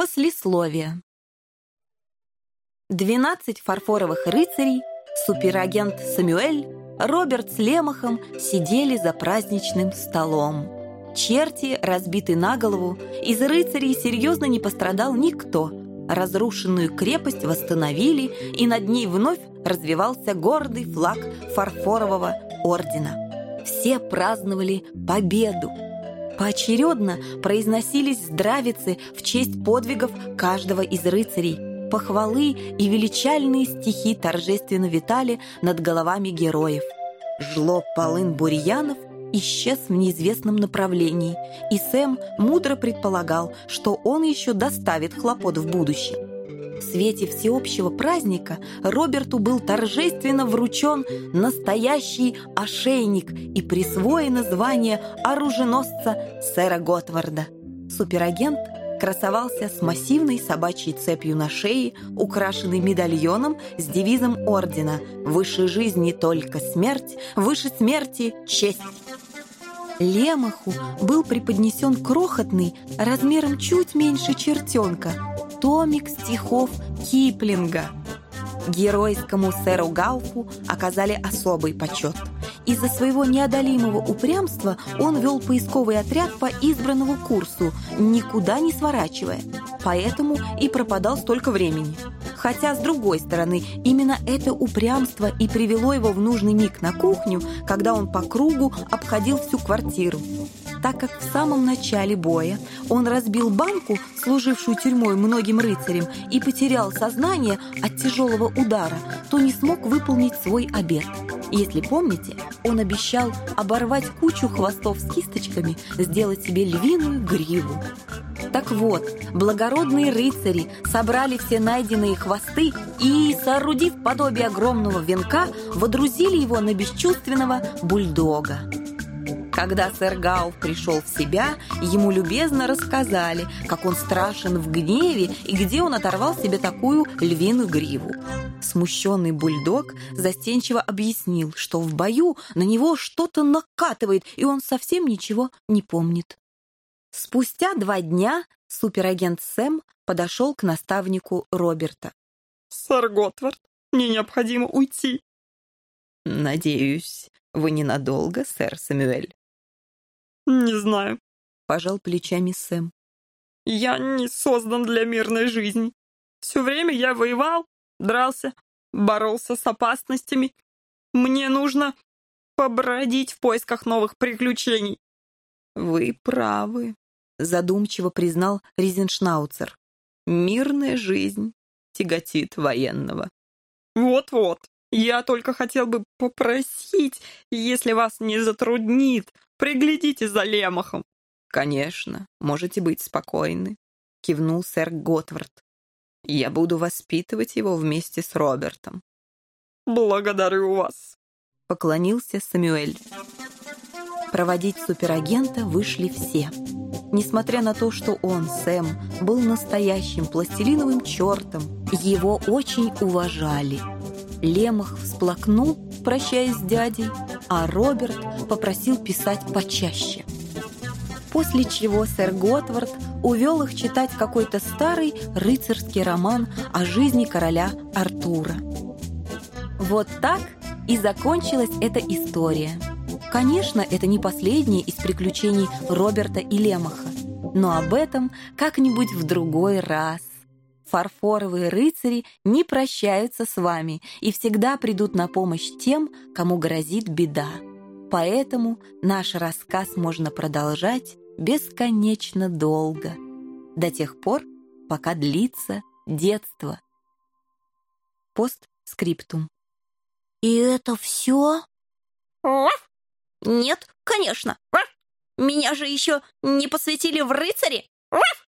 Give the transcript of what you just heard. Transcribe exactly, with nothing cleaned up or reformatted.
Послесловие. Двенадцать фарфоровых рыцарей, суперагент Сэмюэль, Роберт с Лемахом сидели за праздничным столом. Черти разбиты на голову, из рыцарей серьезно не пострадал никто. Разрушенную крепость восстановили, и над ней вновь развивался гордый флаг фарфорового ордена. Все праздновали победу. Поочередно произносились здравицы в честь подвигов каждого из рыцарей. Похвалы и величальные стихи торжественно витали над головами героев. Жлоб Полын Бурьянов исчез в неизвестном направлении, и Сэм мудро предполагал, что он еще доставит хлопот в будущем. В свете всеобщего праздника Роберту был торжественно вручен настоящий ошейник и присвоено звание оруженосца сэра Готварда. Суперагент красовался с массивной собачьей цепью на шее, украшенной медальоном с девизом ордена «Выше жизни только смерть, выше смерти честь». Лемаху был преподнесен крохотный, размером чуть меньше чертенка, томик стихов Киплинга. Геройскому сэру Гауфу оказали особый почет. Из-за своего неодолимого упрямства он вел поисковый отряд по избранному курсу, никуда не сворачивая. Поэтому и пропадал столько времени. Хотя, с другой стороны, именно это упрямство и привело его в нужный миг на кухню, когда он по кругу обходил всю квартиру. Так как в самом начале боя он разбил банку, служившую тюрьмой многим рыцарям, и потерял сознание от тяжелого удара, то не смог выполнить свой обет. Если помните, он обещал оборвать кучу хвостов с кисточками, сделать себе львиную гриву. Так вот, благородные рыцари собрали все найденные хвосты и, соорудив подобие огромного венка, водрузили его на бесчувственного бульдога. Когда сэр Гауф пришел в себя, ему любезно рассказали, как он страшен в гневе и где он оторвал себе такую львиную гриву. Смущенный бульдог застенчиво объяснил, что в бою на него что-то накатывает, и он совсем ничего не помнит. Спустя два дня суперагент Сэм подошел к наставнику Роберта. «Сэр Готвард, мне необходимо уйти». «Надеюсь, вы ненадолго, сэр Сэмюэль?» «Не знаю», — пожал плечами Сэм. «Я не создан для мирной жизни. Все время я воевал, дрался, боролся с опасностями. Мне нужно побродить в поисках новых приключений». «Вы правы», — задумчиво признал Ризеншнауцер. «Мирная жизнь тяготит военного». «Вот-вот. Я только хотел бы попросить, если вас не затруднит, приглядите за Лемахом». «Конечно, можете быть спокойны», — кивнул сэр Готвард. «Я буду воспитывать его вместе с Робертом». «Благодарю вас», — поклонился Сэмюэль. Проводить суперагента вышли все. Несмотря на то, что он, Сэм, был настоящим пластилиновым чертом, его очень уважали. Лемах всплакнул, прощаясь с дядей, а Роберт попросил писать почаще. После чего сэр Готвард увел их читать какой-то старый рыцарский роман о жизни короля Артура. Вот так и закончилась эта история. Конечно, это не последнее из приключений Роберта и Лемаха, но об этом как-нибудь в другой раз. Фарфоровые рыцари не прощаются с вами и всегда придут на помощь тем, кому грозит беда. Поэтому наш рассказ можно продолжать бесконечно долго, до тех пор, пока длится детство. Постскриптум. «И это все?» «Нет, конечно. Меня же еще не посвятили в рыцари!»